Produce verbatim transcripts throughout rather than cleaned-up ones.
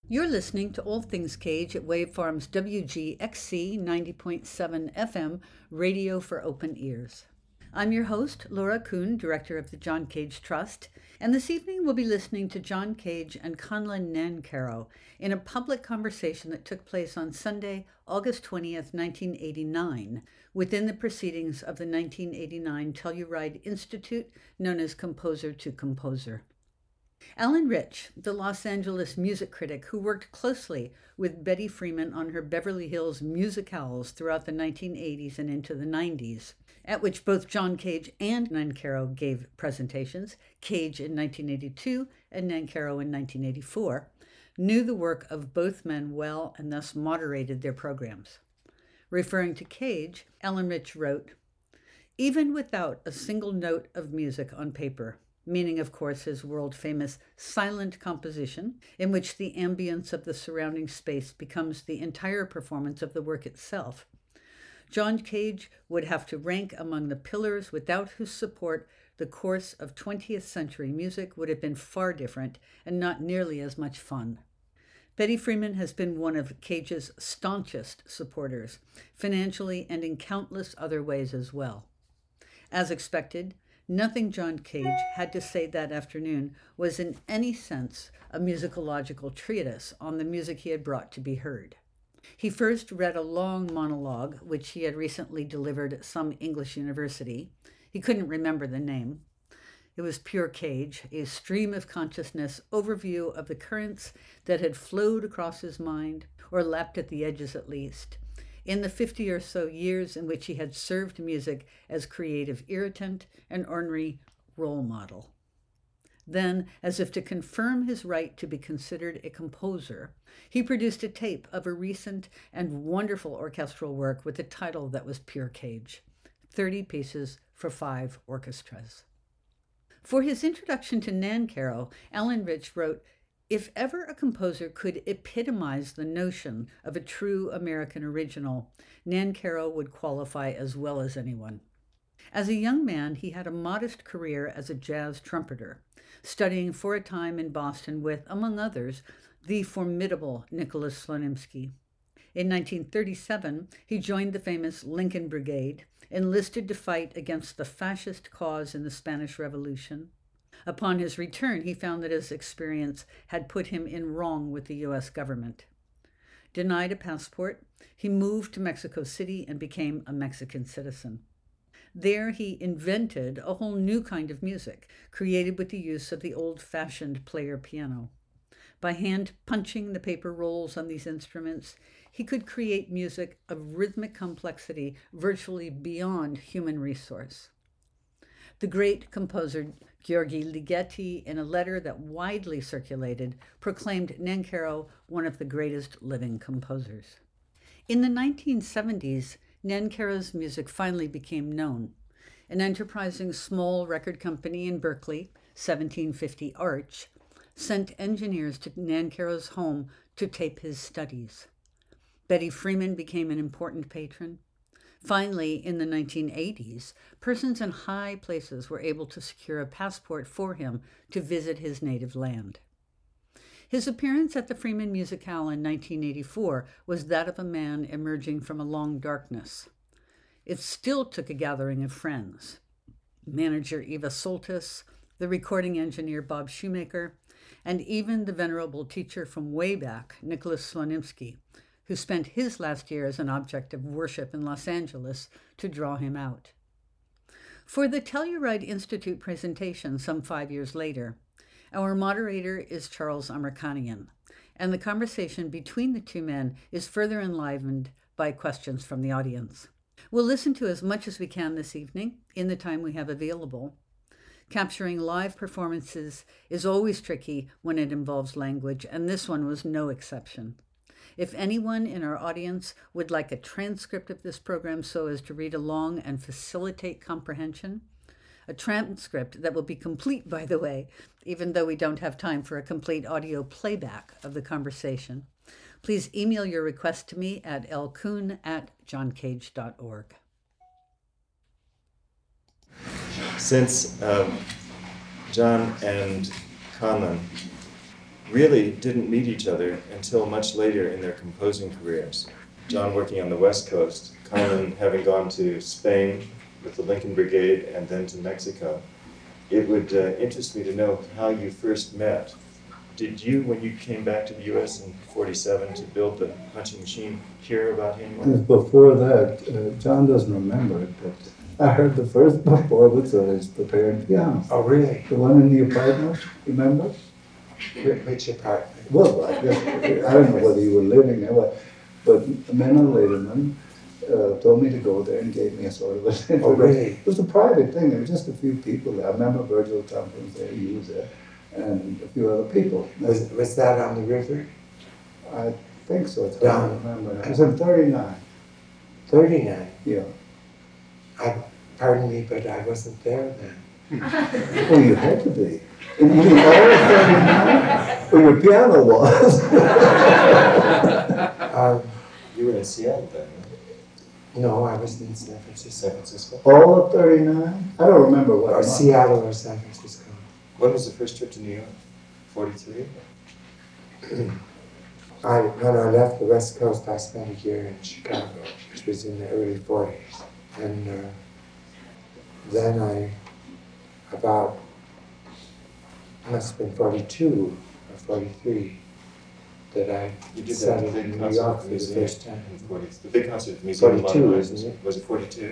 You're listening to All Things Cage at Waveform's W G X C ninety point seven F M, Radio for Open Ears. I'm your host, Laura Kuhn, Director of the John Cage Trust, and this evening we'll be listening to John Cage and Conlon Nancarrow in a public conversation that took place on Sunday, August twentieth, nineteen eighty-nine, within the proceedings of the nineteen eighty-nine Telluride Institute, known as Composer to Composer. Alan Rich, the Los Angeles music critic who worked closely with Betty Freeman on her Beverly Hills musicals throughout the nineteen eighties and into the nineties, at which both John Cage and Nancarrow gave presentations, Cage in nineteen eighty-two and Nancarrow in nineteen eighty-four, knew the work of both men well and thus moderated their programs. Referring to Cage, Alan Rich wrote, "Even without a single note of music on paper," meaning, of course, his world-famous silent composition, in which the ambience of the surrounding space becomes the entire performance of the work itself, John Cage would have to rank among the pillars without whose support the course of twentieth century music would have been far different and not nearly as much fun. Betty Freeman has been one of Cage's staunchest supporters, financially and in countless other ways as well. As expected, nothing John Cage had to say that afternoon was in any sense a musicological treatise on the music he had brought to be heard. He first read a long monologue, which he had recently delivered at some English university. He couldn't remember the name. It was pure Cage, a stream of consciousness overview of the currents that had flowed across his mind, or lapped at the edges at least, in the fifty or so years in which he had served music as creative irritant and ornery role model. Then, as if to confirm his right to be considered a composer, he produced a tape of a recent and wonderful orchestral work with a title that was pure Cage, thirty pieces for five orchestras. For his introduction to Nancarrow, Alan Rich wrote, "If ever a composer could epitomize the notion of a true American original, Nancarrow would qualify as well as anyone." As a young man, he had a modest career as a jazz trumpeter, studying for a time in Boston with, among others, the formidable Nicholas Slonimsky. In nineteen thirty-seven, he joined the famous Lincoln Brigade, enlisted to fight against the fascist cause in the Spanish Revolution. Upon his return, he found that his experience had put him in wrong with the U S government. Denied a passport, he moved to Mexico City and became a Mexican citizen. There he invented a whole new kind of music, created with the use of the old-fashioned player piano. By hand punching the paper rolls on these instruments, he could create music of rhythmic complexity virtually beyond human resource. The great composer György Ligeti, in a letter that widely circulated, proclaimed Nancarrow one of the greatest living composers. In the nineteen seventies, Nancarrow's music finally became known. An enterprising small record company in Berkeley, seventeen fifty Arch, sent engineers to Nancarrow's home to tape his studies. Betty Freeman became an important patron. Finally, in the nineteen eighties, persons in high places were able to secure a passport for him to visit his native land. His appearance at the Freeman Musicale in nineteen eighty-four was that of a man emerging from a long darkness. It still took a gathering of friends. Manager Eva Soltis, the recording engineer Bob Shoemaker, and even the venerable teacher from way back, Nicholas Slonimsky, who spent his last year as an object of worship in Los Angeles, to draw him out. For the Telluride Institute presentation some five years later, our moderator is Charles Amerkanian, and the conversation between the two men is further enlivened by questions from the audience. We'll listen to as much as we can this evening in the time we have available. Capturing live performances is always tricky when it involves language, and this one was no exception. If anyone in our audience would like a transcript of this program so as to read along and facilitate comprehension, a transcript that will be complete, by the way, even though we don't have time for a complete audio playback of the conversation, please email your request to me at l kuhn at john cage dot org. Since um, John and Conlon really didn't meet each other until much later in their composing careers. John working on the West Coast, Carmen having gone to Spain with the Lincoln Brigade and then to Mexico. It would uh, interest me to know how you first met. Did you, when you came back to the U S in forty-seven to build the punching machine, hear about him? And before that, uh, John doesn't remember it, but I heard the first performance of his prepared piano. Oh, really? The one in the apartment, remember? Wh- Which apartment? Well, I guess, I don't know whether you were living there, but, but Menno Lederman uh, told me to go there and gave me a sort of a... Oh, really? It was a private thing, there were just a few people there. I remember Virgil Tompkins there, he was there, and a few other people. Was, was that on the river? I think so, I Yeah. don't remember. It was in thirty-nine, thirty-nine. yeah. I, pardon me, but I wasn't there then. Oh, you had to be. And you mean all of thirty-nine? Well, your piano was. Um, You were in Seattle then, right? no, I was in San Francisco. San Francisco? All of thirty-nine? I don't remember what Or month. Seattle or San Francisco. When was the first trip to New York? forty-three? I, when I left the West Coast, I spent a year in Chicago, which was in the early forties. And uh, then I, about, must have been forty-two or forty-three, that I You did that settled big in New concert York at for the the museum first time. in forty, the big concert at the Museum of forty-two, Modern Art. isn't it? Was it forty-two?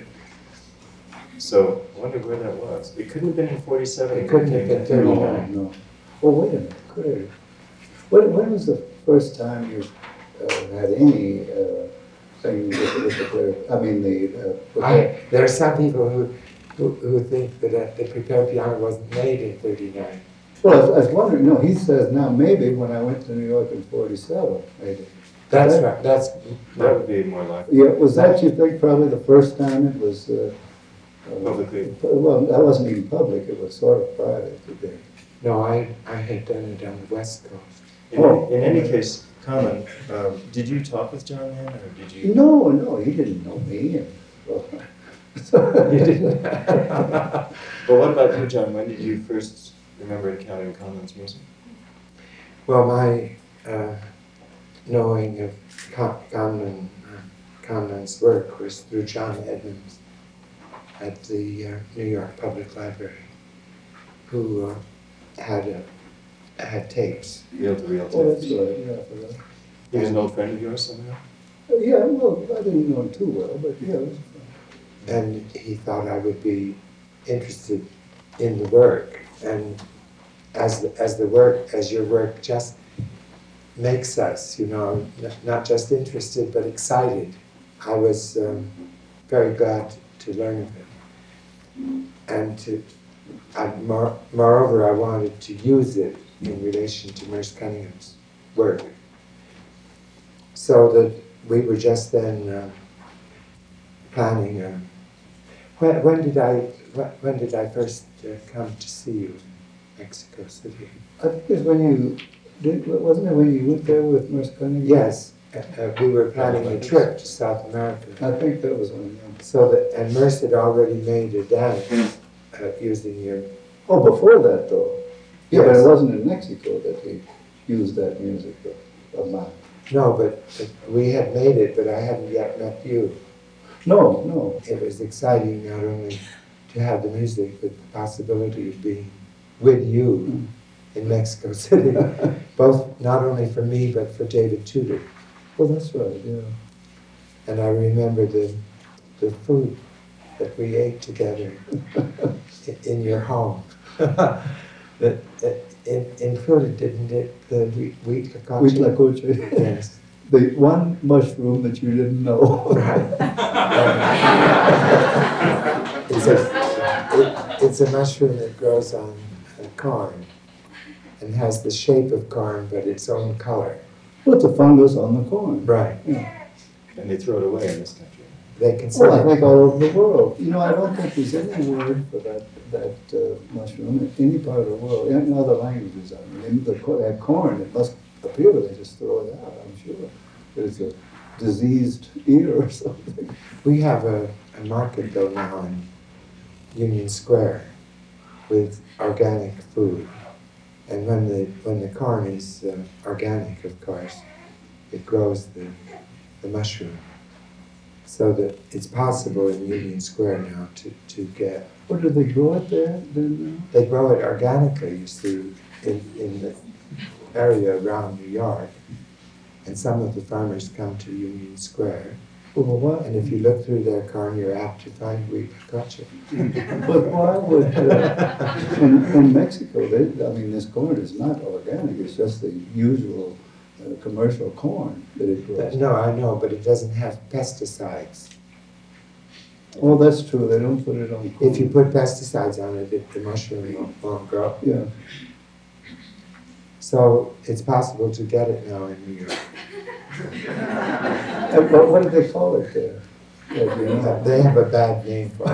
So, I wonder where that was. It couldn't have been in forty-seven. It couldn't have been No, thirty-nine. no. Oh, wait a minute, could it? When, when was the first time you uh, had any uh, thing with, with the player? I mean, the. Uh, with I, there are some people who, who, who think that uh, the prepared piano wasn't made in thirty-nine. the, well, I was, I was wondering, no, he says now maybe when I went to New York in forty-seven, maybe. That's That- right, that's, That would be more likely. Yeah, was that, you think, probably the first time it was? Uh, uh, Publicly. Well, that wasn't even public, it was sort of private. it did. no, I, I had done it on the West Coast. In, Oh. in any case, Carmen, um, did you talk with John then, or did you? No, no, he didn't know me. And, well, so- You didn't? Well, what about you, John? When did you first remember encountering Carmen's music? Well, my uh, knowing of Con- Conlon, uh, Conlon's work was through John Edmonds at the uh, New York Public Library, who uh, had a, had tapes. Reel to reel Oh, that's tapes. right, yeah, I forgot. He was an old friend of yours somehow? Yeah, well, I didn't know him too well, but yeah, it was fun. And he thought I would be interested in the work. And as the, as the work, as your work just makes us, you know, n- not just interested, but excited. I was um, very glad to learn of it. And to, I, more, moreover, I wanted to use it in relation to Merce Cunningham's work. So that we were just then uh, planning. Uh, when, when did I when, when did I first uh, come to see you in Mexico City? I think it's when you, did, wasn't it when you went there with Merce Cunningham? Yes, uh, uh, we were planning a trip to South America. I think that was when, yeah. So that, and Merce had already made a dance uh, using your. Oh, before that though? Yeah, but Yes. it wasn't in Mexico that he used that music of, of mine. No, but uh, we had made it, but I hadn't yet met you. No, no. It was exciting not only to have the music, but the possibility of being with you in Mexico City, both not only for me but for David Tudor. Well, that's right, yeah. And I remember the the food that we ate together in, in your home. that that in, included, didn't it, the wheat wheat cacache? Wheat lacoche. Yes. The one mushroom that you didn't know. Right. it's a it, it's a mushroom that grows on uh, corn and has the shape of corn but its own color. Well, it's a fungus on the corn. Right. Yeah. And they throw it away in this country. They consider. Well, I think all over the world. You know, I don't think there's any word for that that uh, mushroom in any part of the world, in other languages. I mean, in the co- that corn, it must appear that they just throw it out, I'm sure. There's a diseased ear or something. We have a, a market though now in Union Square with organic food. And when the when the corn is uh, organic, of course, it grows the the mushroom. So that it's possible in Union Square now to, to get. What, do they grow it there then? They grow it organically, you see, in, in the area around New York. And some of the farmers come to Union Square. Well, what? And if you look through their corn, you're apt to find wheat gotcha. But why would, uh, in, in Mexico, they, I mean, this corn is not organic, it's just the usual uh, commercial corn that it grows. No, I know, but it doesn't have pesticides. Oh, that's true, they don't put it on corn. If you put pesticides on it, it the mushroom won't, won't grow. Yeah. So it's possible to get it now in New York. Uh, What, what do they call it there? Yeah, do you know? They have a bad name for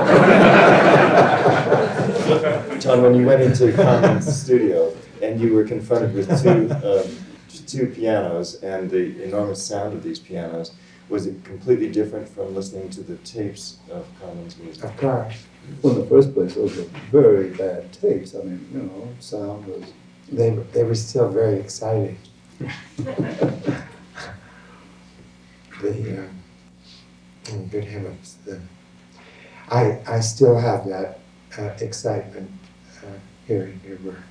it. John, when you went into Conan's studio and you were confronted with two, um, two pianos and the enormous sound of these pianos, was it completely different from listening to the tapes of Conan's music? Of course. Well, in the first place, those were very bad tapes. I mean, you know, sound was. They, they were still very exciting. the, uh, oh, good heavens. The, I, I still have that uh, excitement uh, hearing your work.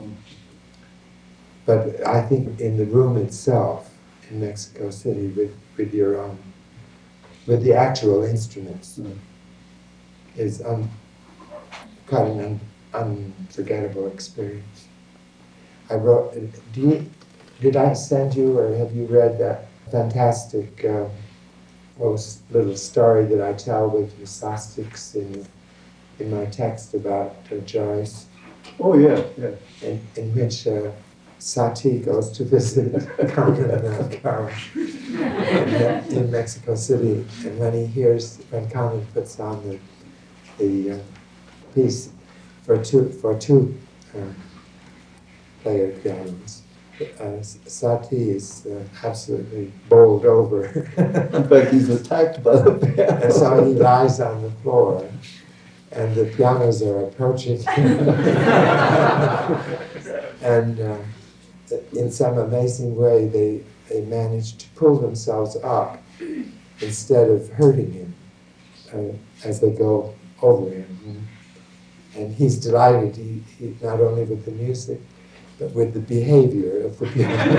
But I think in the room itself, in Mexico City, with, with your own, with the actual instruments, Mm. is un, quite an un, unforgettable experience. I wrote, do you, did I send you or have you read that fantastic uh, little story that I tell with the Sostics in, in my text about uh, Joyce? Oh, yeah, yeah. In, in which uh, Sati goes to visit Carmen uh, Caro in, in Mexico City, and when he hears, when Carmen puts on the, the uh, piece for two, for two uh, player pianos, uh, Sati is uh, absolutely bowled over. In fact, he's attacked by the piano. And so he lies on the floor, and the pianos are approaching him. And uh, in some amazing way, they, they manage to pull themselves up instead of hurting him uh, as they go over him. And he's delighted, he, he, not only with the music, but with the behavior of the pianist.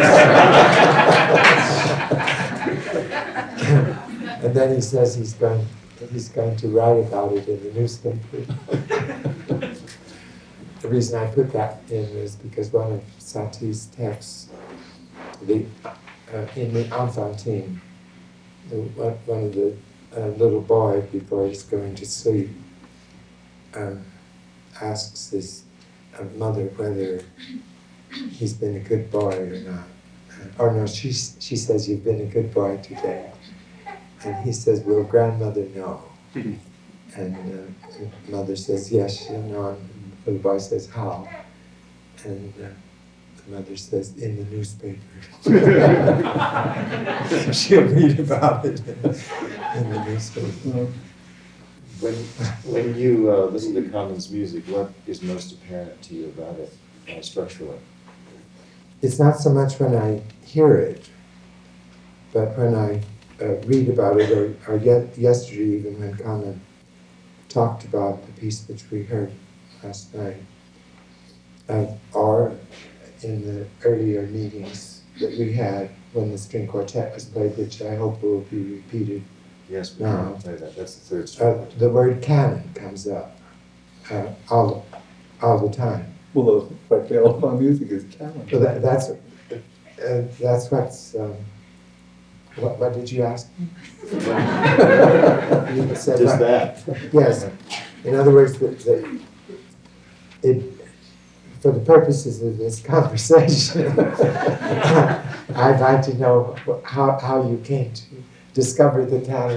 And then he says he's going, he's going to write about it in the newspaper. The reason I put that in is because one of Sati's texts, the, uh, in the Enfantine, the, one, one of the uh, little boy, before he's going to sleep, um, asks his uh, mother whether he's been a good boy or not. Uh, or no, she, she says, "You've been a good boy today." And he says, "Will grandmother know?" And uh, mother says, "Yes, she'll know." And the little boy says, "How?" And uh, the mother says, "In the newspaper." She'll read about it in, in the newspaper. When, when you uh, listen to Conan's music, what is most apparent to you about it uh, structurally? It's not so much when I hear it, but when I uh, read about it, or, or yet yesterday even when Conan talked about the piece which we heard last night, uh, or in the earlier meetings that we had when the string quartet was played, which I hope will be repeated. Yes, we No. can play that. That's the third Uh, string. the word canon comes up uh, all, all the time. Well, but all my music is canon. So that, that's uh, that's what's. Um, what, what did you ask me? You said Just what? that. Yes. In other words, the, the, it, for the purposes of this conversation, I'd like to know how, how you came to discover the canon.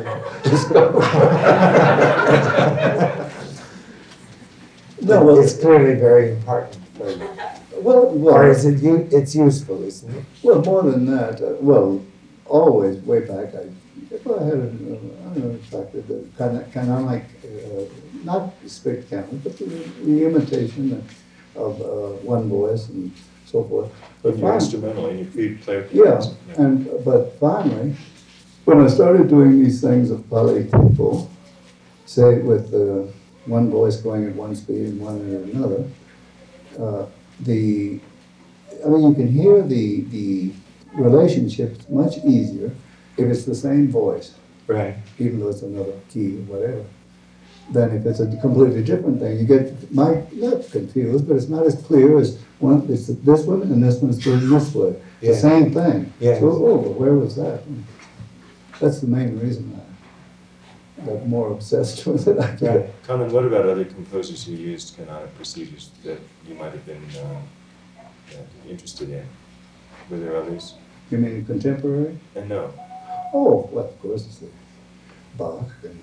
No, well, It's clearly very important for you. well, well, Or is it, u- it's useful, isn't it? well, more than that, uh, well, always, way back, I, well, I had, a, uh, I don't know, in fact, the kind of, kind of like, uh, not strict canon, but the, the imitation of uh, one voice and so forth. But In your fin- instrumental, in your flute player. yeah, and but finally, when I started doing these things of polytempo, say with uh, one voice going at one speed and one at another, uh, the I mean you can hear the the relationships much easier if it's the same voice, Right. even though it's another key or whatever, than if it's a completely different thing. You get might not confused, but it's not as clear as one. It's this one and this one's doing this way. Yeah. The same thing. Yes. So, oh, well, where was that? That's the main reason I got more obsessed with it. I guess. Right. Conan, what about other composers who used canonic procedures that you might have been uh, uh, interested in? Were there others? You mean contemporary? And no. Oh, well, of course, it's the Bach and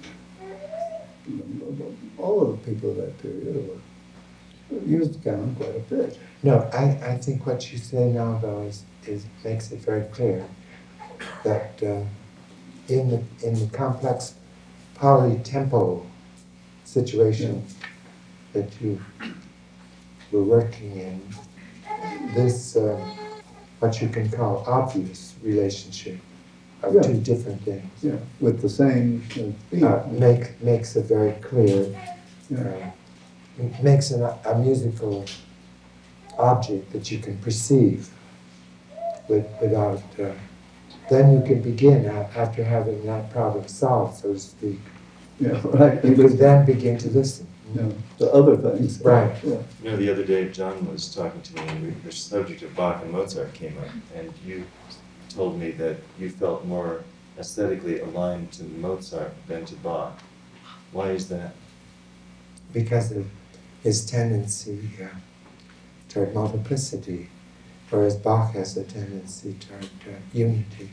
you know, all of the people of that period were used canon quite a bit. No, I, I think what you say now, though, is, is makes it very clear that uh, in the in the complex polytempo situation that you were working in, this uh, what you can call obvious relationship of Yeah. two different things Yeah, with the same uh, theme. uh, make makes it very clear. Yeah. Uh, it makes an, a musical object that you can perceive with, without. Uh, then you can begin a- after having that problem solved, so to speak. Yeah, right. You could then begin to listen. Yeah, the other things. Right. Yeah. You know, the other day, John was talking to me, and we, the subject of Bach and Mozart came up, and you told me that you felt more aesthetically aligned to Mozart than to Bach. Why is that? Because of his tendency uh, toward multiplicity, whereas Bach has a tendency toward uh, unity.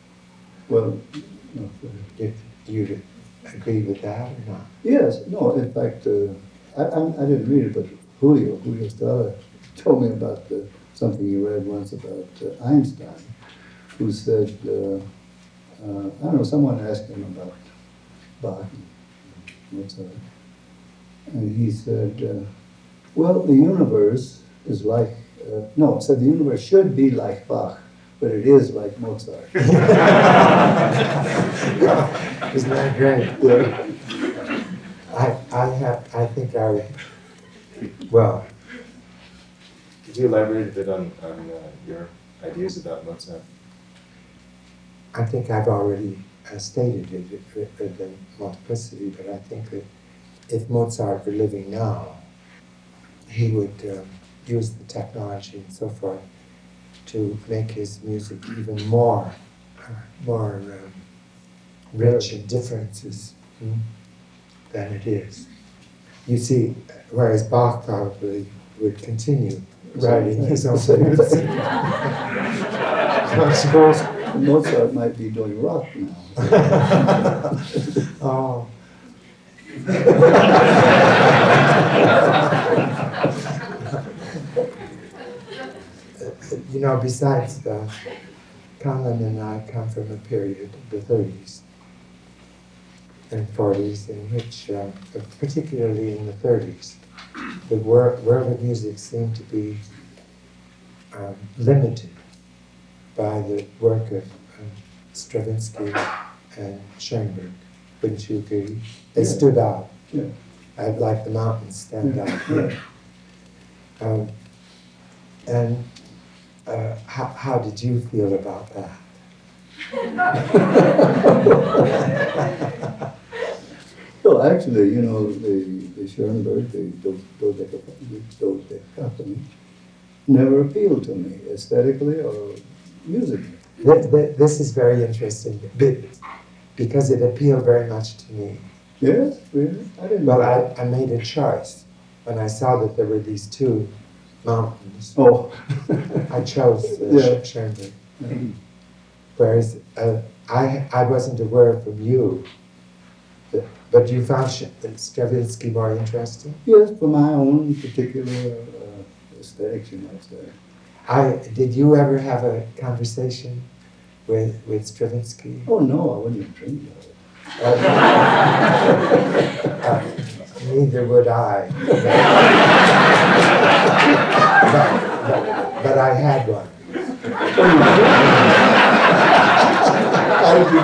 Well, no, You, you agree with that or not? yes, no, in fact, uh, I, I, I didn't read it, but Julio, Julio Stella told me about uh, something he read once about uh, Einstein, who said, uh, uh, I don't know, someone asked him about Bach and Mozart, and he said, uh, well, the universe is like, uh, no, said the universe should be like Bach, but it is like Mozart. Isn't that great? Yeah. I, I have, I think I, well, Could you elaborate a bit on, on uh, your ideas about Mozart? I think I've already uh, stated it with with the multiplicity, but I think that if Mozart were living now, he would um, use the technology and so forth to make his music even more, uh, more um, rich in differences hmm, than it is. You see, whereas Bach probably would continue writing his own music. I suppose Mozart might be doing rock now. Oh. You know, besides the, Colin and I come from a period, the thirties and forties, in which, uh, particularly in the thirties, the wor- world of music seemed to be um, limited by the work of um, Stravinsky and Schoenberg. Wouldn't you agree? They Yeah. stood out. Yeah. I'd like the mountains stand Yeah. out here. Um, and uh, how, how did you feel about that? Well, actually, you know, the, the Schoenberg, the Do- dodeca- dodecaphony, never appealed to me aesthetically or musically. Th- th- This is very interesting be- because it appealed very much to me. Yes, really? I didn't Well, know. I, I made a choice when I saw that there were these two mountains. Oh. I chose uh, Yeah. Schoenberg. Yeah. Whereas uh, I, I wasn't aware from you, that, but you found Sh- Stravinsky more interesting. Yes, for my own particular uh, aesthetics, you might say. I, did you ever have a conversation with, with Stravinsky? Oh, no, I wouldn't have dreamed of it. Uh, neither would I. but, but I had one. How did you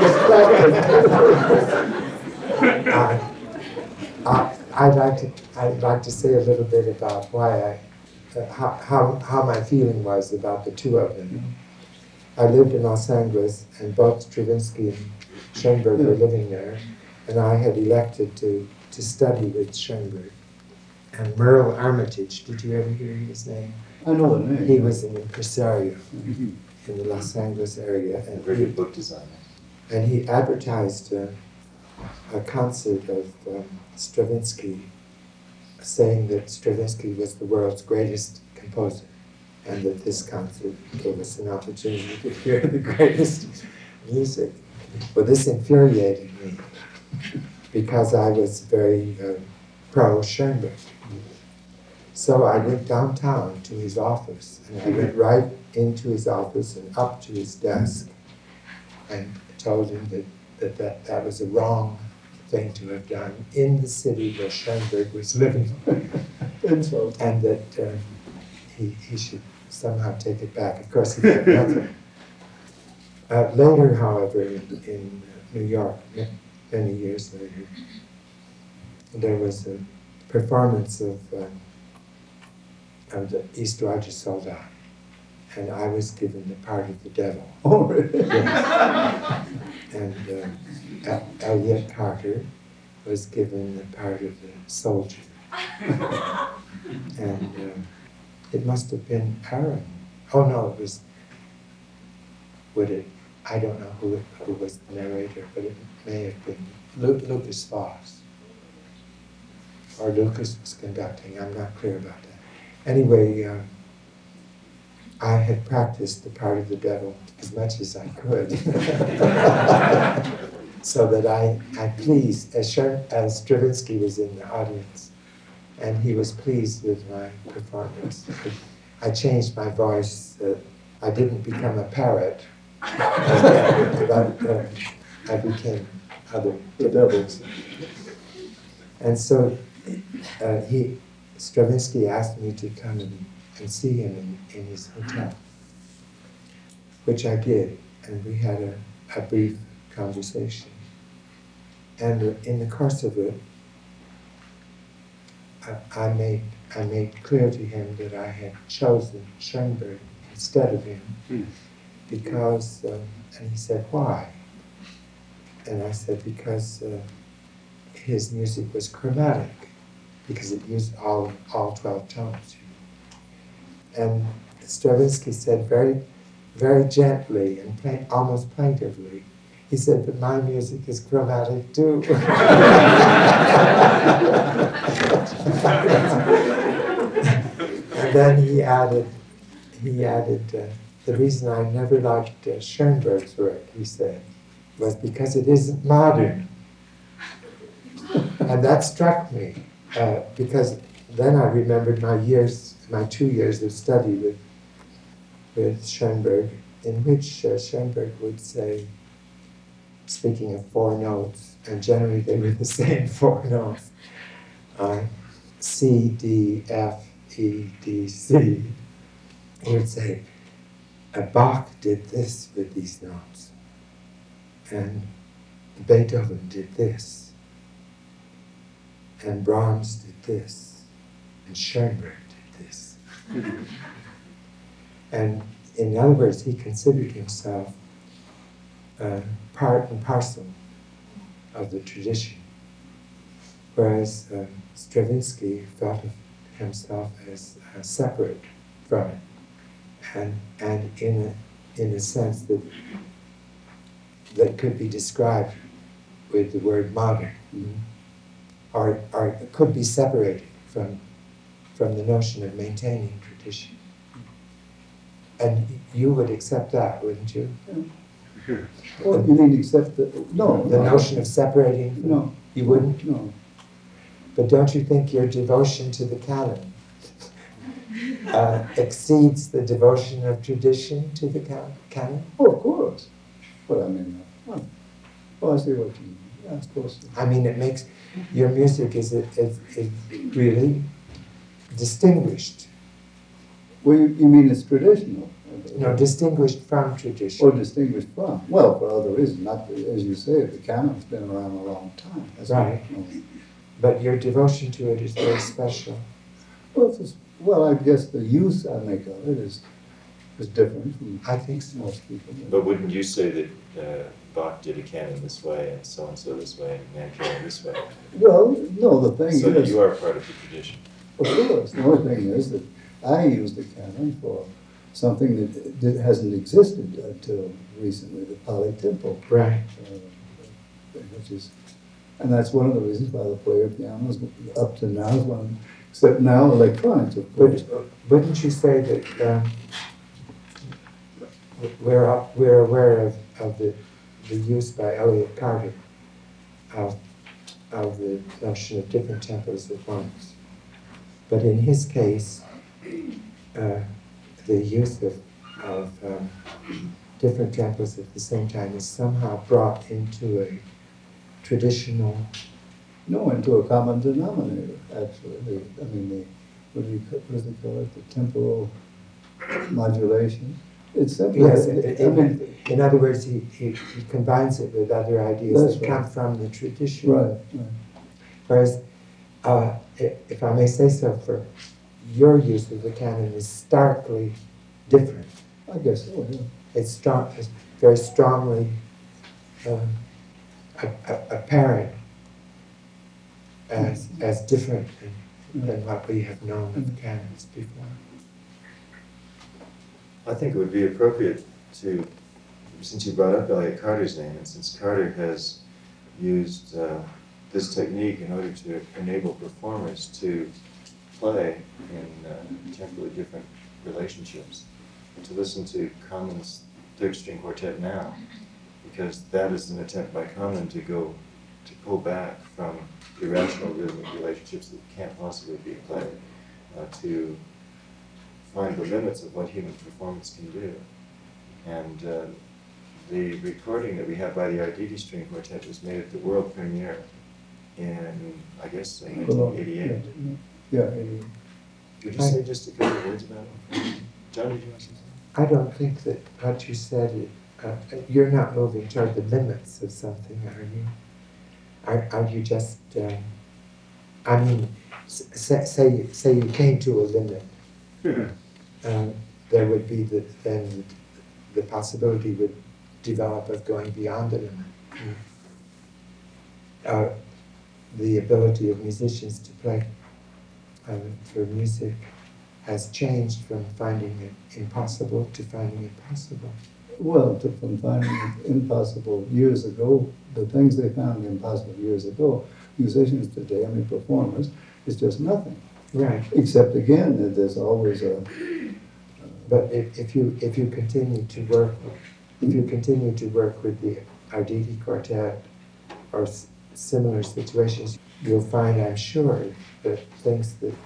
get started? uh, uh, I'd like to I'd like to say a little bit about why I uh, how, how how my feeling was about the two of them. I lived in Los Angeles, and both Stravinsky and Schoenberg were living there, and I had elected to to study with Schoenberg. And Merle Armitage, did you ever hear his name? I know the name. He was an impresario in the Los Angeles area, and Very he, good book designer. and he advertised uh, a concert of um, Stravinsky, saying that Stravinsky was the world's greatest composer, and that this concert gave us an opportunity to hear the greatest music. Well, this infuriated me, because I was very uh, pro Schoenberg. So I went downtown to his office, and I went right into his office and up to his desk, and told him that that, that, that was a wrong thing to have done in the city where Schoenberg was living, Insult. and that uh, he, he should somehow take it back. Of course, he did nothing. Uh, later, however, in, in New York, many years later, there was a performance of, uh, of the Histoire du Soldat, and I was given the part of the devil. Oh, really? Yes. And uh, El- Elliot Carter was given the part of the soldier. And uh, it must have been Aaron. Oh no, it was, would it, I don't know who, it, who was the narrator, but it may have been Lu- Lucas Foss. Or Lucas was conducting, I'm not clear about that. Anyway, uh, I had practiced the part of the devil as much as I could, so that I, I pleased, as, Sher- as Stravinsky was in the audience, and he was pleased with my performance. I changed my voice. Uh, I didn't become a parrot, but uh, I became other The devils. And so uh, he, Stravinsky asked me to come and, and see him in, in his hotel, which I did, and we had a, a brief conversation. And uh, in the course of it, I, I made I made clear to him that I had chosen Schoenberg instead of him, Mm. because, um, and he said, why? And I said, because uh, his music was chromatic, because it used all all twelve tones. And Stravinsky said very, very gently and plain, almost plaintively, he said, but my music is chromatic too. And then he added, he added, uh, the reason I never liked uh, Schoenberg's work, he said, was because it isn't modern. And that struck me, uh, because then I remembered my years, my two years of study with, with Schoenberg, in which uh, Schoenberg would say, speaking of four notes, and generally they were the same four notes, uh, C, D, F, E, D, C. He would say, uh, Bach did this with these notes, and Beethoven did this, and Brahms did this, and Schoenberg did this. And in other words, he considered himself uh, part and parcel of the tradition, whereas uh, Stravinsky thought of himself as uh, separate from it, and and in a in a sense that that could be described with the word modern, Mm. or or it could be separated from from the notion of maintaining tradition. And you would accept that, wouldn't you? Oh, you mean except the, no. The no. notion of separating? From, No. You wouldn't? No. But don't you think your devotion to the canon uh, exceeds the devotion of tradition to the ca- canon? Oh, of course. But I mean, uh, oh, I see what you mean. Yeah, I suppose so. I mean, it makes your music is it, it, it really distinguished. Well, you, you mean it's traditional? No, distinguished from tradition. Or distinguished from? Well, for other reasons, not, as you say, the canon's been around a long time. That's Right. not- But your devotion to it is very special. Well, it's just, well, I guess the use I make of it is, is different from I think so. most people. But wouldn't you say that uh, Bach did a canon this way, and so-and-so this way, and Mankiewicz this way? Well, no, the thing So that is, you are part of the tradition. of course, the only thing is that I use the canon for something that, that hasn't existed until recently, the Pali Temple. Right. uh, which is, and that's one of the reasons why the player piano is up to now is one, except now electronics, of course. Would, wouldn't you say that um, we're, up- we're aware of, of the, the use by Elliot Carter of, of the notion of different tempos at once? But in his case, uh, the use of, of um, different tempos at the same time is somehow brought into a traditional. No, into a common denominator, actually. The, I mean, the, what do you, ca- what do they call it, the temporal modulation? It's simply, Yes, I in, mean, in other words, he, he, he combines it with other ideas That's that right. come from the tradition. right, right. Whereas, uh, i- if I may say so, for your use of the canon is starkly different. I guess so, yeah. It's strong, it's very strongly um, a, a, apparent as, as different than, than what we have known of canons before. I think it would be appropriate to, since you brought up Elliot Carter's name, and since Carter has used uh, this technique in order to enable performers to play in uh, temporally different relationships, to listen to Conlon's third string quartet now, because that is an attempt by Conlon to go, to pull back from irrational rhythmic relationships that can't possibly be played, uh, to find the limits of what human performance can do. And uh, the recording that we have by the Arditi String Quartet was made at the world premiere in, I guess, in nineteen eighty-eight. Yeah, eighty-eight. Would you say just a couple of words about it? John, did you want to say something? I don't think that what you said, uh, you're not moving toward the limits of something, are you? Are, are you just, um, I mean, s- say, say, say you came to a limit, um, there would be the, then the possibility would develop of going beyond the limit. Uh, the ability of musicians to play uh, for music has changed from finding it impossible to finding it possible. Well, to, from finding it impossible years ago, the things they found impossible years ago, musicians today, I mean performers, is just nothing. Right. Except again, that there's always a, But if, if you if you continue to work, if you continue to work with the Arditi Quartet or s- similar situations, you'll find, I'm sure, that things that,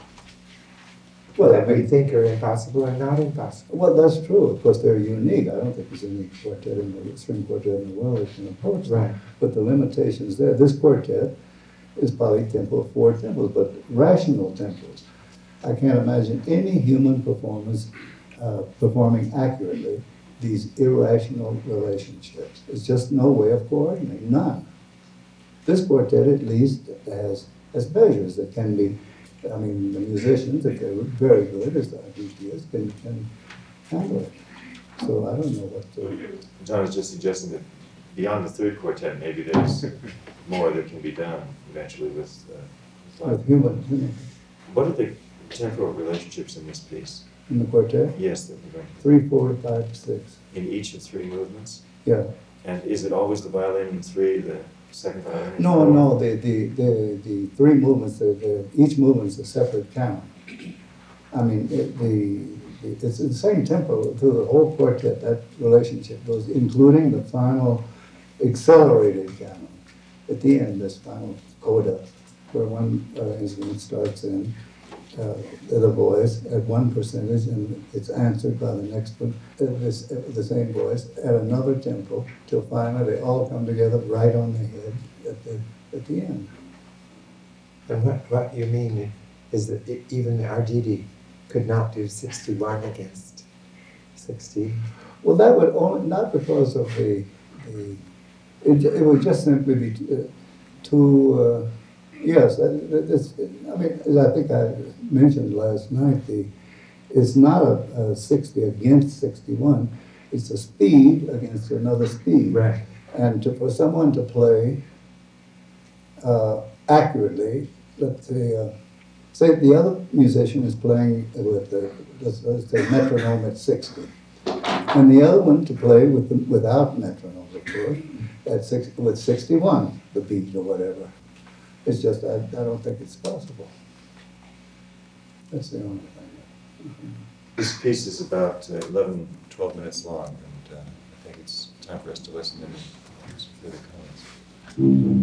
well, I that we mean, think are impossible are not impossible. well, that's true. Of course, they're unique. I don't think there's any quartet in the string quartet in the world that can approach them. Right. But the limitations there. This quartet is poly tempo, four tempos, but rational tempos. I can't imagine any human performance uh, performing accurately these irrational relationships. There's just no way of coordinating, none. This quartet at least has, has measures that can be, I mean, the musicians, if they're very good, as the I D T is, can, can handle it. So I don't know what to, John is just suggesting that beyond the third quartet, maybe there's more that can be done eventually with, uh, with with human, human, What are the temporal relationships in this piece? in the quartet, Yes, that we're going three, four, five, six, in each of three movements? yeah. And is it always the violin in three, the second violin in No, four? no, the, the, the, the three movements, the, the, each movement is a separate count. I mean, it, the, the, it's the same tempo through the whole quartet, that relationship goes, including the final accelerated count. At the end, this final coda, where one uh, instrument starts in, uh, the voice at one percentage and it's answered by the next one, uh, this, uh, the same voice at another tempo, till finally they all come together right on the head at the, at the end. And what, what you mean is that e- even Arditi could not do sixty-one against sixty. Well, that would only, not because of the, the, it, ju- it would just simply be t- uh, too, uh, yes, that- that- that's, I mean, as I think I mentioned last night, the, it's not a, a sixty against sixty-one, it's a speed against another speed. Right. And to, for someone to play uh, accurately, let's say, uh, say the other musician is playing with the, let's, let's say metronome at sixty, and the other one to play with the, without metronome, of course, at six, with sixty-one, the beat or whatever. It's just, I, I don't think it's possible. That's the only thing. This piece is about uh, eleven, twelve minutes long, and uh, I think it's time for us to listen and hear some further comments.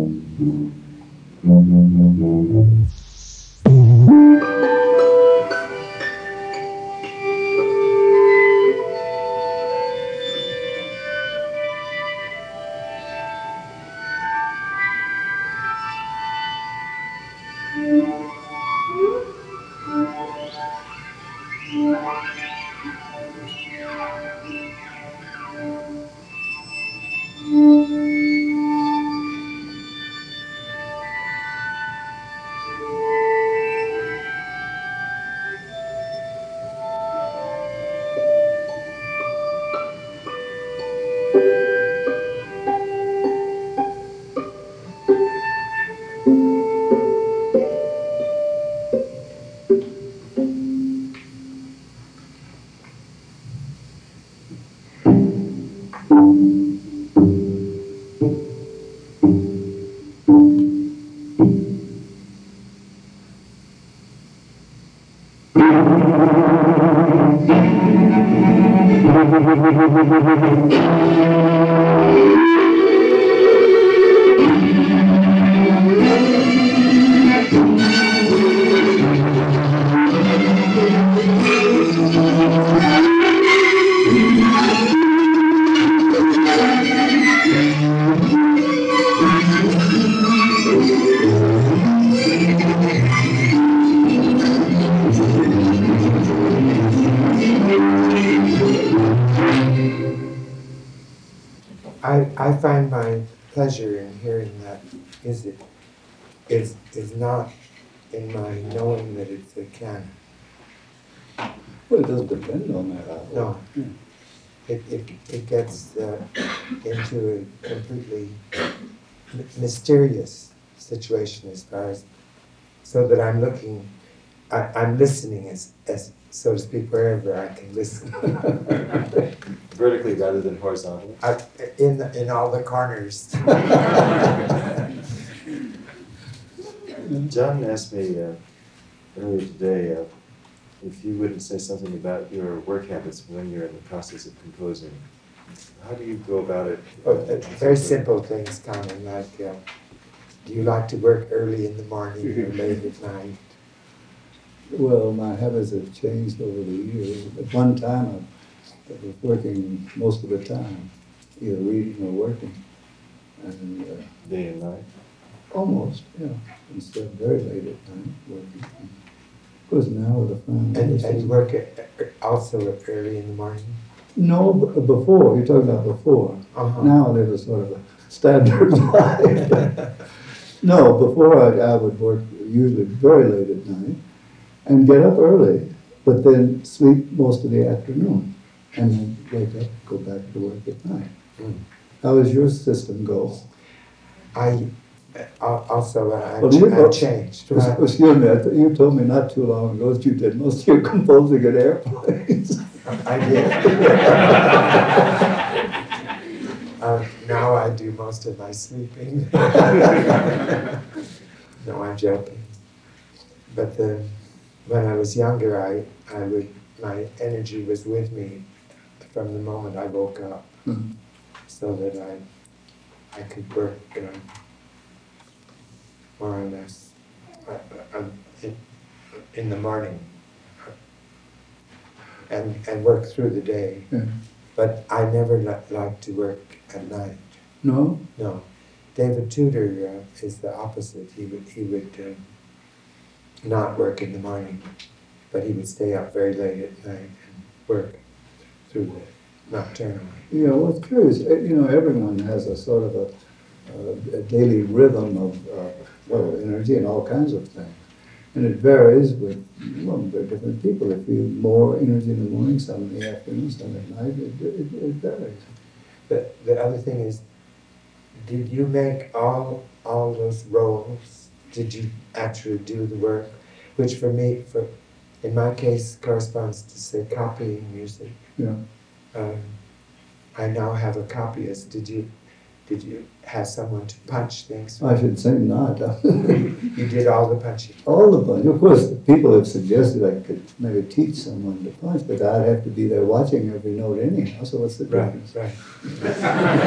I, I find my pleasure in hearing that music is, is not in my knowing that it's a canon. Well, it doesn't depend on that, I hope. No. Yeah. It, it, it gets uh, into a completely m- mysterious situation as far as, so that I'm looking, I, I'm listening as, as, so to speak, wherever I can listen. Vertically rather than horizontally. I, in, the, in all the corners. John asked me uh, earlier today uh, if you wouldn't say something about your work habits when you're in the process of composing. How do you go about it? Oh, uh, very simple things, Colin, like, uh, do you like to work early in the morning or late at night? Well, my habits have changed over the years. At one time, I, I was working most of the time, either reading or working. And uh, Day and night? almost, yeah, instead of very late at night working. Of course, now with a friend. And, and you work at, also early in the morning? No, b- before, you're talking about before. Uh-huh. Now there's a sort of a standard life. No, before I, I would work usually very late at night and get up early, but then sleep most of the afternoon and then wake up, go back to work at night. Mm. How does your system go? I uh, also, uh, I, Well, ch- you- I changed. Excuse Uh, excuse me, I th- you told me not too long ago that you did most of your composing at airplanes. I did. uh, now I do most of my sleeping. No, I'm joking. But the, when I was younger, I, I would, my energy was with me from the moment I woke up, Mhm. so that I, I could work uh, more or less uh, uh, in, in the morning and, and work through the day. Yeah. But I never li- liked to work at night. No? No. David Tudor uh, is the opposite. He would, he would uh, not work in the morning, but he would stay up very late at night and work through the nocturnal. You know, what's curious, eh, you know, everyone has a sort of a, a, a daily rhythm of, uh, well, energy and all kinds of things. And it varies with, well, there are different people. If you have more energy in the morning, some in the afternoon, some at night, it, it, it varies. But the other thing is, did you make all all those roles? Did you actually do the work? Which for me, for in my case, corresponds to say copying music. Yeah. Um, I now have a copyist. Did you did you have someone to punch things? I should say not. You did all the punching. All the punch. Of course, people have suggested I could maybe teach someone to punch, but I'd have to be there watching every note anyhow, so what's the Right, difference? right.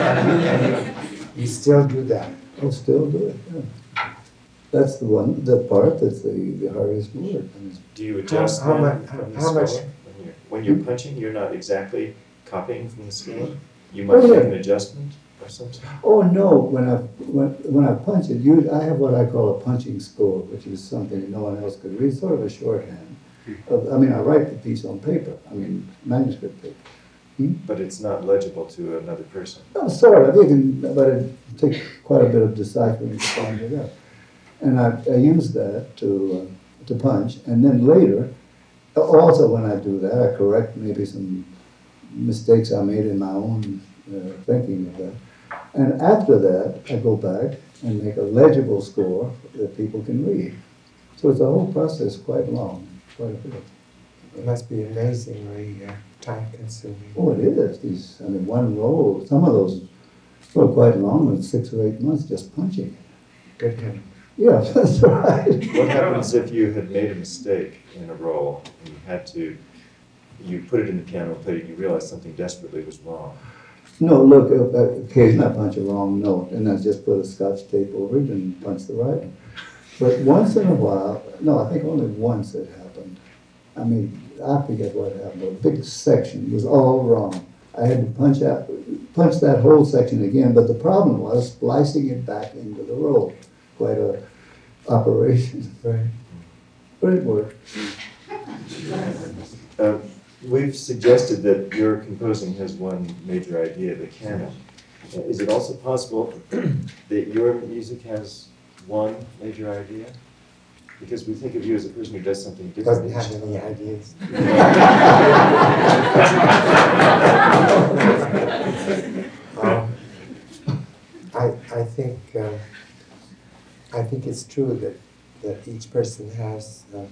And you, you still do that. I'll still do it, yeah. That's the one, the part that's the, the hardest work. I mean, Do you adjust How- how then mu- from the how score? much- When you're, when you're punching, you're not exactly copying from the score? You Oh, might yeah. make an adjustment or something? Oh, no, when I, when, when I punch it, you, I have what I call a punching score, which is something that no one else could read, sort of a shorthand. Of- I mean, I write the piece on paper, I mean, manuscript paper. Hmm? But it's not legible to another person. Oh, sort of, you can, but it takes quite a bit of deciphering to find it out. And I, I use that to, uh, to punch, and then later, also when I do that, I correct maybe some mistakes I made in my own uh, thinking of that. And after that, I go back and make a legible score that people can read. So it's a whole process, quite long, quite a bit. It must be amazingly uh, time consuming. Oh, it is, these, I mean, one roll, some of those were quite long, like six or eight months just punching. Good heavens. Yeah, that's right. What happens if you had made a mistake in a roll and you had to, you put it in the piano and played it, you realized something desperately was wrong? No, look, uh, uh, occasionally I punch a wrong note, and I just put a scotch tape over it and punch the right one. But once in a while, no, I think only once it happened. I mean, I forget what happened, a big section was all wrong. I had to punch out, punch that whole section again, but the problem was splicing it back into the roll. Quite a operation, Right. but it worked. Uh, We've suggested that your composing has one major idea, the canon. Uh, Is it also possible that your music has one major idea? Because we think of you as a person who does something different. Doesn't have any ideas. um, I, I think uh, I think it's true that, that each person has, um,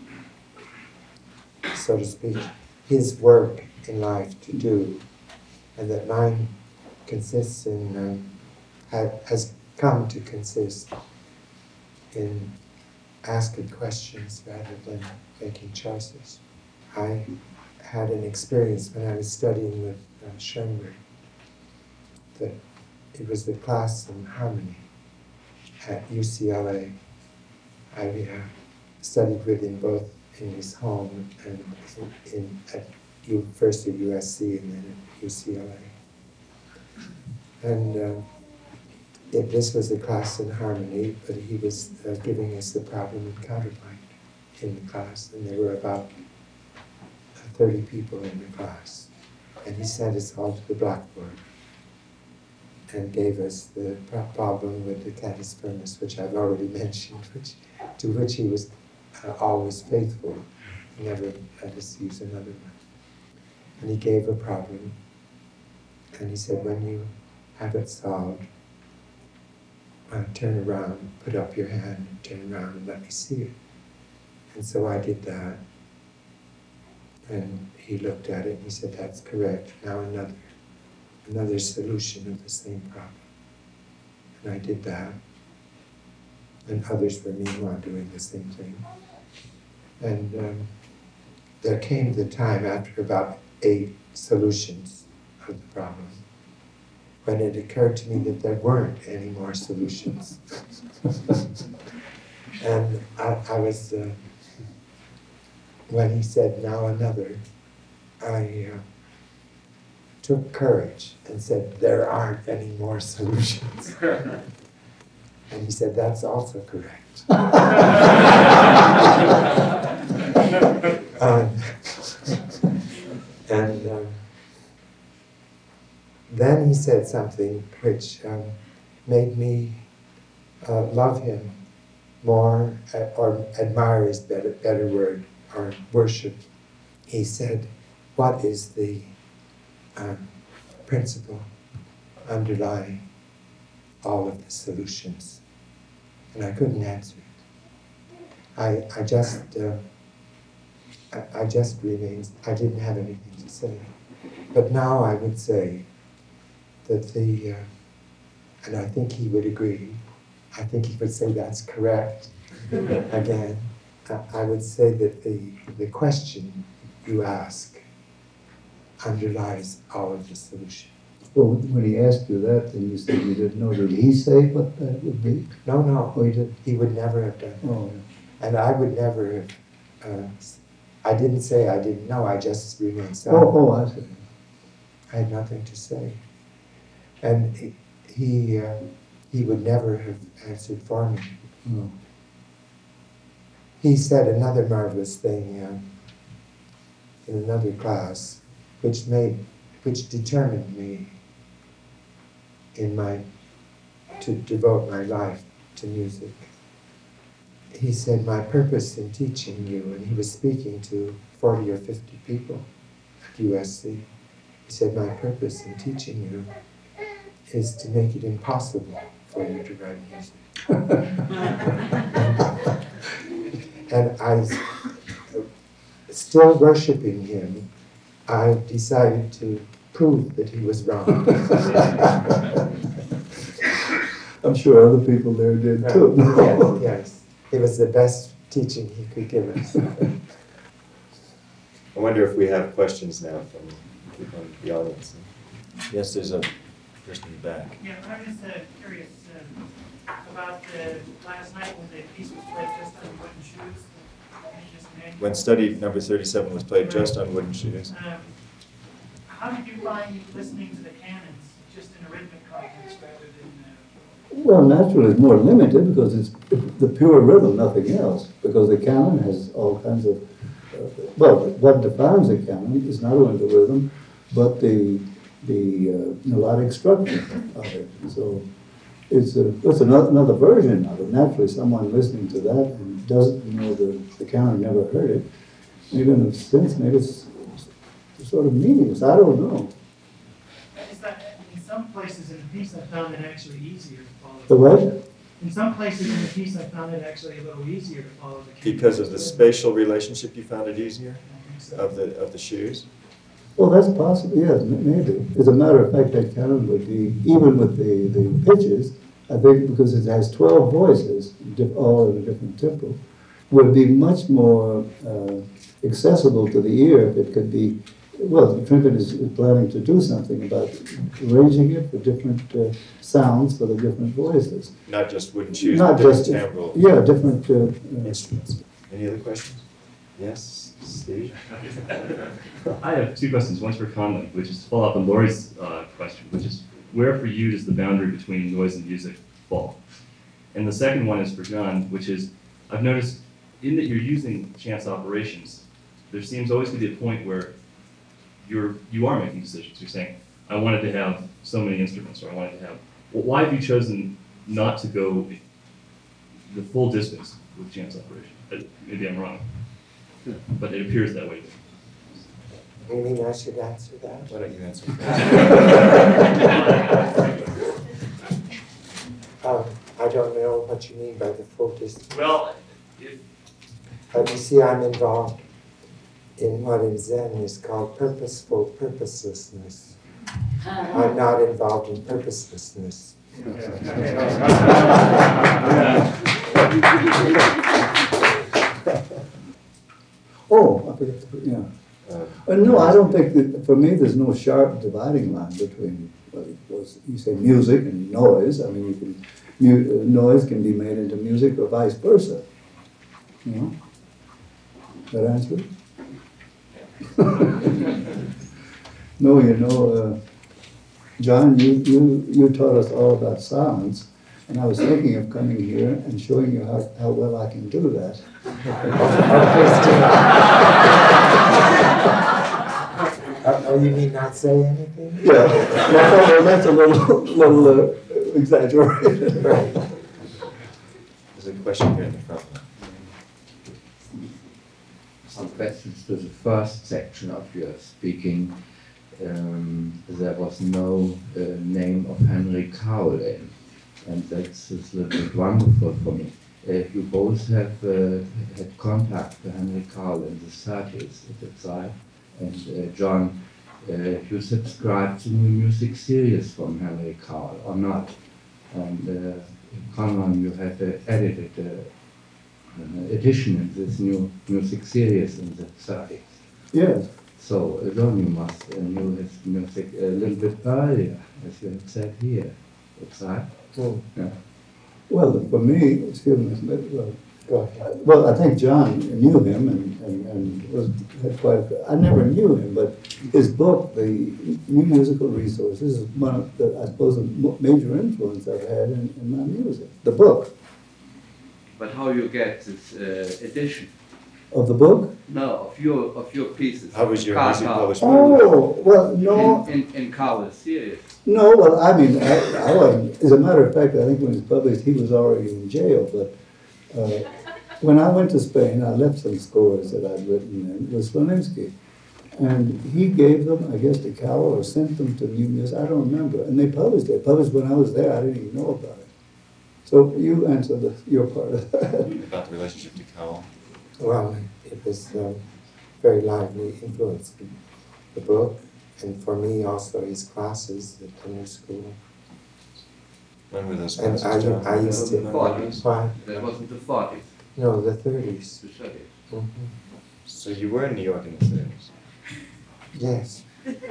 so to speak, his work in life to do, and that mine consists in, um, ha- has come to consist in asking questions rather than making choices. I had an experience when I was studying with uh, Schoenberg, that it was the class in harmony at U C L A. I uh, studied with him both in his home and in, in at U, first at U S C and then at U C L A. And uh, it, this was a class in harmony, but he was uh, giving us the problem in counterpoint in the class, and there were about thirty people in the class. And he sent us all to the blackboard and gave us the pro- problem with the catus firmus, which I've already mentioned, which, to which he was uh, always faithful. He never let us use another one. And he gave a problem, and he said, when you have it solved, uh, turn around, put up your hand, and turn around and let me see it. And so I did that. And he looked at it and he said, that's correct. Now another, another solution of the same problem. And I did that. And others were meanwhile doing the same thing. And um, there came the time after about eight solutions of the problem when it occurred to me that there weren't any more solutions. And I, I was, uh, when he said, now another, I uh, took courage and said, there aren't any more solutions. And he said, that's also correct. um, and um, then he said something which um, made me uh, love him more, uh, or admire is better, better word, or worship. He said, what is the um, principle underlying all of the solutions? And I couldn't answer it. I, I just, uh, I, I just remained, I didn't have anything to say. But now I would say that the, uh, and I think he would agree, I think he would say that's correct. Again, I, I would say that the, the question you ask underlies all of the solution. Well, when he asked you that, and you said you didn't know, did he say what that would be? No, no, Oh, he did? he would never have done that. Oh, And I would never have, uh, I didn't say I didn't know, I just remained yeah. silent. Oh, oh, I see. I had nothing to say. And he, he, uh, he would never have answered for me. Oh. He said another marvelous thing um, in another class, which made, which determined me in my, to devote my life to music. He said, my purpose in teaching you, and he was speaking to forty or fifty people at U S C. He said, my purpose in teaching you is to make it impossible for you to write music. And I, still worshiping him, I decided to prove that he was wrong. I'm sure other people there did too. Yes, yes. It was the best teaching he could give us. I wonder if we have questions now from people in the audience. Yes, there's a person in the back. Yeah, I'm just uh, curious uh, about the last night when the piece was played just on wooden shoes. and you just mentioned- When study number thirty-seven was played just on wooden shoes. Um, How did you find listening to the canons just in a rhythmic context rather than? Uh, Well, naturally, it's more limited because it's the pure rhythm, nothing else. Because the canon has all kinds of, uh, well, what defines a canon is not only the rhythm, but the the uh, melodic structure of it. So it's a, it's another, another version of it. Naturally, someone listening to that and doesn't know the the canon, never heard it, maybe in a sense, maybe it's sort of meaningless. I don't know. Is that in some places in the piece I found it actually easier to follow? The what? In some places in the piece I found it actually a little easier to follow the canon. Because of the spatial relationship, you found it easier I think so. of the of the shoes? Well, that's possible, yes, m- maybe. As a matter of fact, that canon would be, even with the, the pitches, I think because it has twelve voices, di- all in a different tempo, would be much more uh, accessible to the ear if it could be, well, the trumpet is is planning to do something about arranging it for different uh, sounds for the different voices. Not just wooden shoes, Not but different just, timbral yeah, different, uh, uh, instruments. Any other questions? Yes, Steve? I have two questions. One's for Conlon, which is to follow up on Lori's uh, question, which is where for you does the boundary between noise and music fall? And the second one is for John, which is I've noticed in that you're using chance operations, there seems always to be a point where you're you are making decisions. You're saying, I wanted to have so many instruments, or I wanted to have. Well, why have you chosen not to go the full distance with chance operations? Uh, Maybe I'm wrong, but it appears that way. You mean I should answer that? Why don't you answer? Um, I don't know what you mean by the full distance. Well, if But you see, I'm involved in what in Zen is called purposeful purposelessness. I'm not involved in purposelessness. oh, I forget to put, yeah. Uh, Uh, no, I don't think that, for me, there's no sharp dividing line between, well, it was, you say music and noise. I mean, you can, mu- uh, noise can be made into music or vice versa. You know? That answer it? No, you know, uh, John, you, you, you taught us all about silence, And I was thinking of coming here and showing you how, how well I can do that. Oh, oh, you mean not say anything? Yeah, well, that's a little, little uh, exaggerated. Right. There's a question here in the front. Some questions to the first section of your speaking. Um, there was no uh, name of Henry Cowell in, and that's is a little bit wonderful for me. Uh, you both have uh, had contact with Henry Cowell in the thirties at the time, and uh, John, uh, you subscribed to the music series from Henry Cowell or not? And uh, Conran, you have uh, edited uh, an edition in this new music series in the thirties. Yes. So uh, John, you must uh, knew his music a little bit earlier, as you have said here. That's right. Mm. Yeah. Well, for me, excuse me, well, Go ahead. well, I think John knew him and, and, and was had quite. A, I never knew him, but his book, the New Musical Resources, is one of the, I suppose, a mo- major influence I've had in, in my music. The book But how you get this uh, edition? of the book. No, of your of your pieces. How was your Carl music Cowell. published? Oh, well, no, In, in, in Cowell's series. no, well, I mean, I, I wasn't. As a matter of fact, I think when it was published, he was already in jail. But uh, when I went to Spain, I left some scores that I'd written in with Slonimsky. And he gave them, I guess, to Cowell or sent them to New Music. I don't remember. And they published it. Published when I was there. I didn't even know about it. So you answer the, your part of that. About the relationship to Cowell? Well, it was um, very lively influence. The book, and for me also his classes at Henry School. When were those And classes, John? I, I used to, forties. why? That wasn't the forties, No, the thirties. the thirties. Mhm. So you were in New York in the thirties? Yes.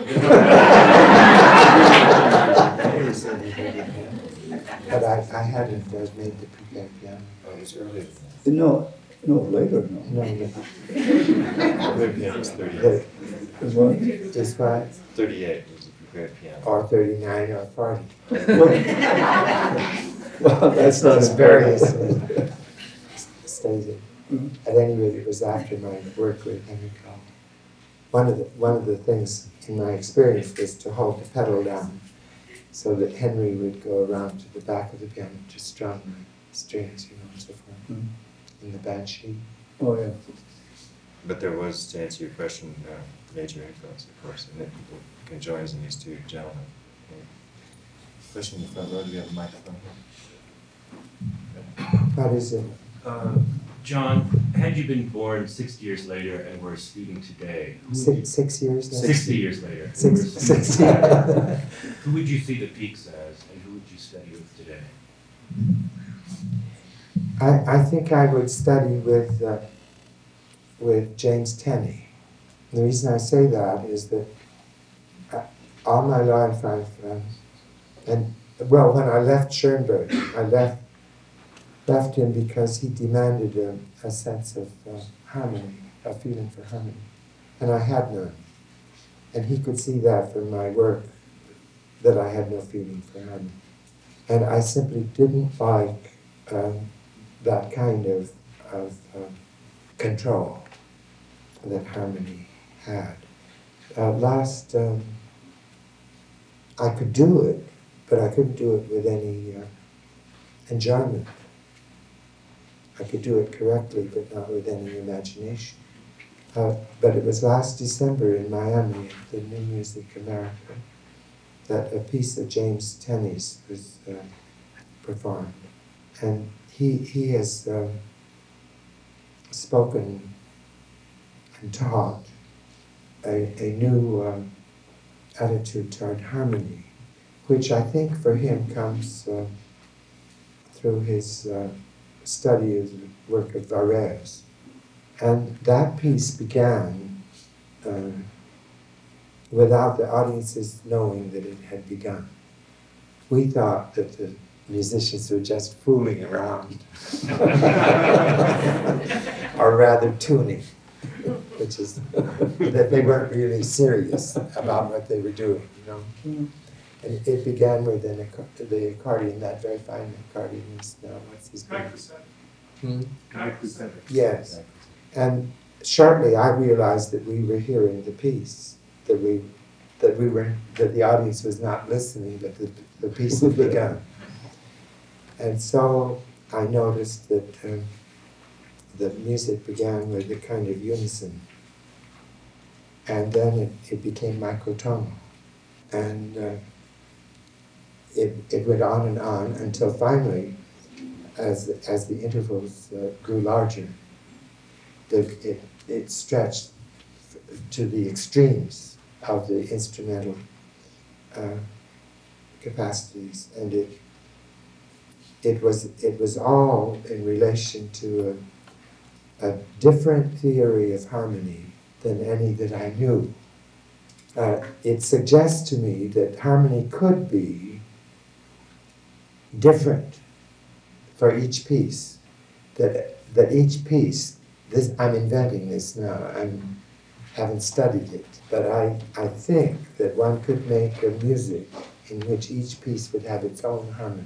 But I, I hadn't uh, made the prepared piano. Oh, it was earlier than No, no, later, no. No, no. that. Prepared piano was thirty-eight. It was- Just what? thirty-eight was the prepared piano. Or thirty-nine or forty. Well, that's not There's as various various. uh, stages. Mhm. At any rate, it was after my work with Henry Cowell. One of the one of the things in my experience was to hold the pedal down, so that Henry would go around to the back of the piano to strum strings, you know, and so forth, Mhm. in the band sheet. Oh, yeah. But there was, to answer your question, uh, major influence, of course, and that people can join us in these two gentlemen. Yeah. Question in the front row, do we have a microphone here? What is it? Uh, John, had you been born sixty years later and were speaking today, who would Six, you, six years now? sixty years later, and Six, were speaking six today, who would you see the peaks as, and who would you study with today? I, I think I would study with uh, with James Tenney. The reason I say that is that I, all my life I've um, and well, when I left Schoenberg, I left left him because he demanded a, a sense of uh, harmony, a feeling for harmony, and I had none. And he could see that from my work that I had no feeling for harmony, and I simply didn't like. Um, that kind of, of um, control that harmony had. Uh, last, um, I could do it, but I couldn't do it with any uh, enjoyment. I could do it correctly, but not with any imagination. Uh, but it was last December in Miami at the New Music America that a piece of James Tenney's was uh, performed. And He, he has um, spoken and taught a, a new um, attitude toward harmony, which I think for him comes uh, through his uh, study of the work of Varese. And that piece began uh, without the audiences knowing that it had begun. We thought that the musicians were just fooling around, or rather tuning, which is that they weren't really serious about what they were doing, you know. And it began with an, acc- the accordion, that very fine accordionist now, what's his Guy name? Crusetta. Hmm? Guy Crusetta. Yes. And shortly I realized that we were hearing the piece, that we, that we were, that the audience was not listening, but the, the piece had begun. And so I noticed that um, the music began with a kind of unison. And then it, it became microtonal. And uh, it, it went on and on until finally, as, as the intervals uh, grew larger, the, it, it stretched f- to the extremes of the instrumental uh, capacities. And it, it, was, it was all in relation to a, a different theory of harmony than any that I knew. Uh, it suggests to me that harmony could be different for each piece. That that each piece, this I'm inventing this now. I haven't studied it, but I I think that one could make a music in which each piece would have its own harmony.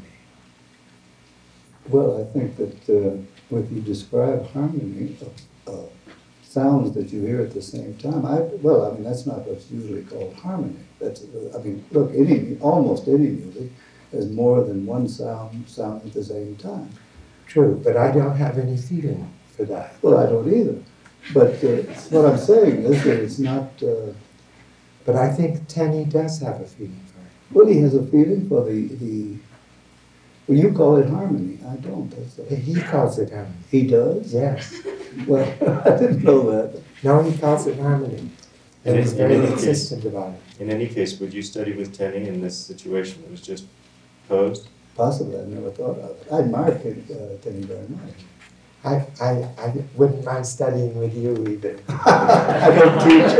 Well, I think that uh, when you describe harmony of uh, sounds that you hear at the same time, I, well, I mean, that's not what's usually called harmony. That's, uh, I mean, look, any, almost any music has more than one sound sound at the same time. True, but I don't have any feeling for that. Well, I don't either. But uh, what I'm saying is that it's not, uh, But I think Tenny does have a feeling for it. well, he has a feeling for the, the well, you call it harmony. I don't. That's a, He calls it harmony. he does? Yes. Well, I didn't know that. No, he calls it harmony. And In- he's in very any case- insistent about it. In any case, would you study with Tenny in this situation that was just posed? Possibly, I never thought of it. I admire Tenny, uh, Tenny very much. I, I, I wouldn't mind studying with you either. I don't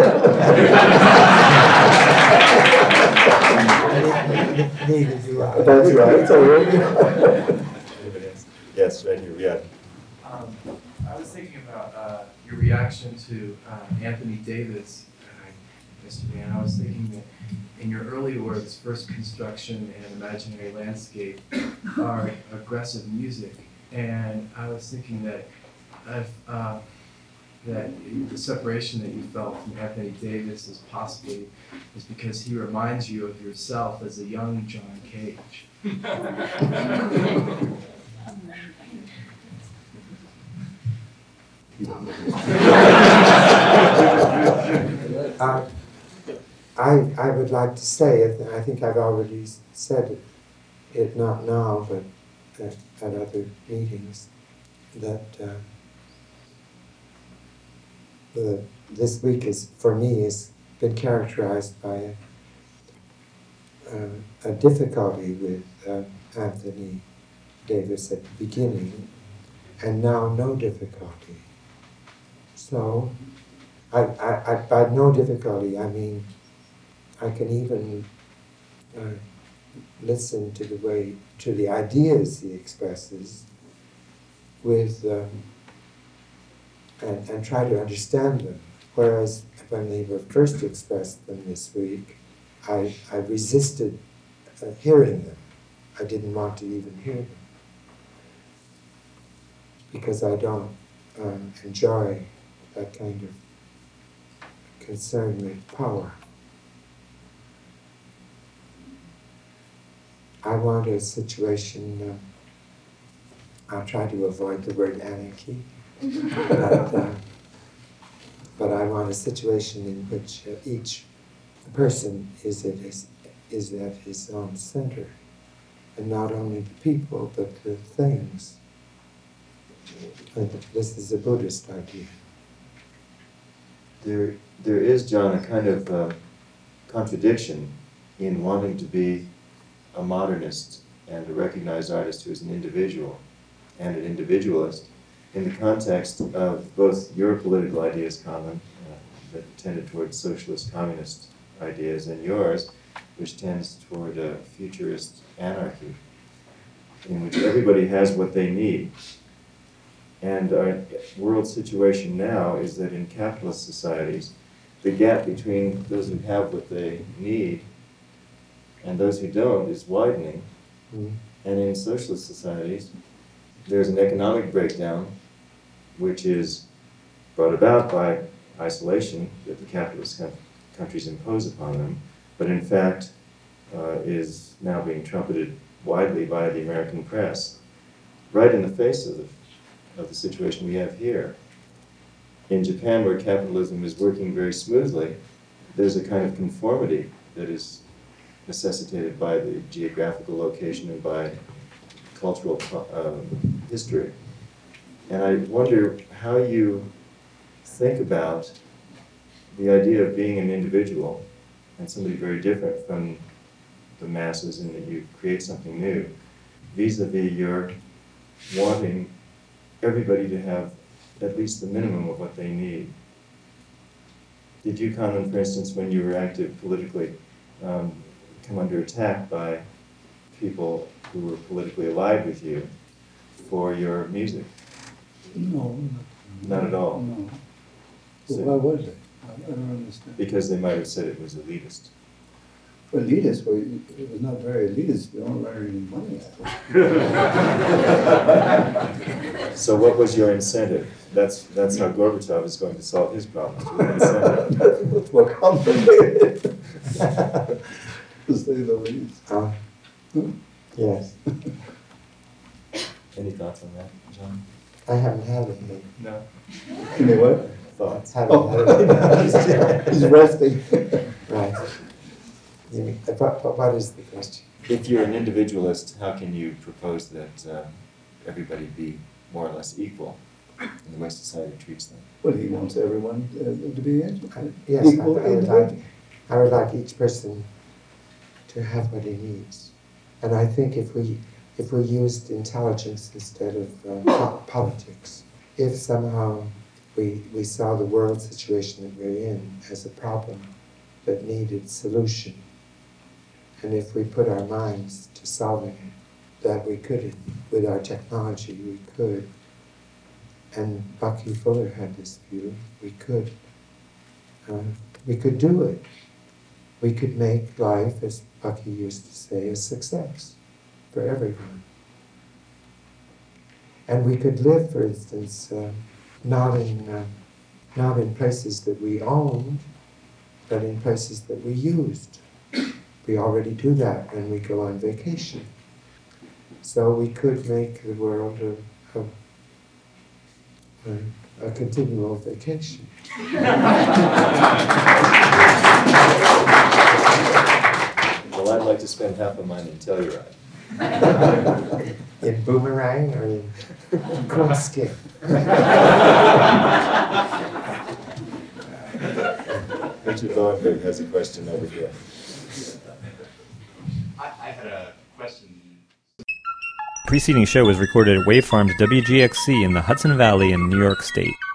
teach. Neither do I. That's right. So, Anybody else? Yes, right here, yeah. Um, I was thinking about uh, your reaction to uh, Anthony Davis uh, yesterday, and I was thinking that in your early works, First Construction and Imaginary Landscape are aggressive music, and I was thinking that if, uh, that the separation that you felt from Anthony Davis is possibly is because he reminds you of yourself as a young John Cage. Uh, I, I would like to say it, and I think I've already said it, it not now, but at, at other meetings, that uh, the, this week is, for me, has been characterized by a, uh, a difficulty with uh, Anthony Davis at the beginning, and now no difficulty. So, I, I, I, by no difficulty, I mean, I can even uh, listen to the way, to the ideas he expresses with, um, and, and try to understand them. Whereas when they were first expressed them this week, I, I resisted uh, hearing them. I didn't want to even hear them. Because I don't um, enjoy that kind of concern with power. I want a situation, uh, I'll try to avoid the word anarchy, but, uh, but I want a situation in which uh, each person is at, his, is at his own center, and not only the people, but the things. And this is a Buddhist idea. There, there is, John, a kind of uh, contradiction in wanting to be a modernist and a recognized artist who is an individual and an individualist in the context of both your political ideas, Colin, uh, that tended towards socialist communist ideas, and yours, which tends toward a futurist anarchy, in which everybody has what they need. And our world situation now is that in capitalist societies, the gap between those who have what they need and those who don't is widening. Mm. And in socialist societies, there's an economic breakdown which is brought about by isolation that the capitalist co- countries impose upon them, but in fact uh, is now being trumpeted widely by the American press, right in the face of the, of the situation we have here. In Japan, where capitalism is working very smoothly, there's a kind of conformity that is necessitated by the geographical location and by cultural um, history. And I wonder how you think about the idea of being an individual and somebody very different from the masses, in that you create something new, vis-a-vis your wanting everybody to have at least the minimum of what they need. Did you, Conlon, for instance, when you were active politically, um, come under attack by people who were politically allied with you for your music? No. Not at all. No. So- Why was it? I I don't understand. Because they might have said it was elitist. For elitist, well, it was not very elitist, we don't earn any money out of it. So what was your incentive? That's, that's how Gorbachev is going to solve his problems, with incentive. That's more complicated, to say the least. Uh, yes, Any thoughts on that, John? I haven't had any. No. Anyway, Thoughts? Haven't oh, had any. he's resting. Right. Yeah, But, but what is the question? If you're an individualist, how can you propose that uh, everybody be more or less equal in the way society treats them? Well, he wants everyone uh, to be educated. Yes, I, Equal I would individual. like, I would like each person to have what he needs. And I think if we, if we used intelligence instead of uh, po- politics, if somehow we, we saw the world situation that we're in as a problem that needed solution, and if we put our minds to solving it, that we could, with our technology, we could, and Bucky Fuller had this view, we could, uh, we could do it. We could make life, as Bucky used to say, a success for everyone. And we could live, for instance, uh, not in uh, not in places that we owned, but in places that we used. We already do that when we go on vacation. So we could make the world a, a, a, a continual vacation. Well, I'd like to spend half of mine in Telluride. In Boomerang or in Krumskip? Richard Lowenberg has a question over here. I, I had a question. The preceding show was recorded at Wavefarms W G X C in the Hudson Valley in New York State.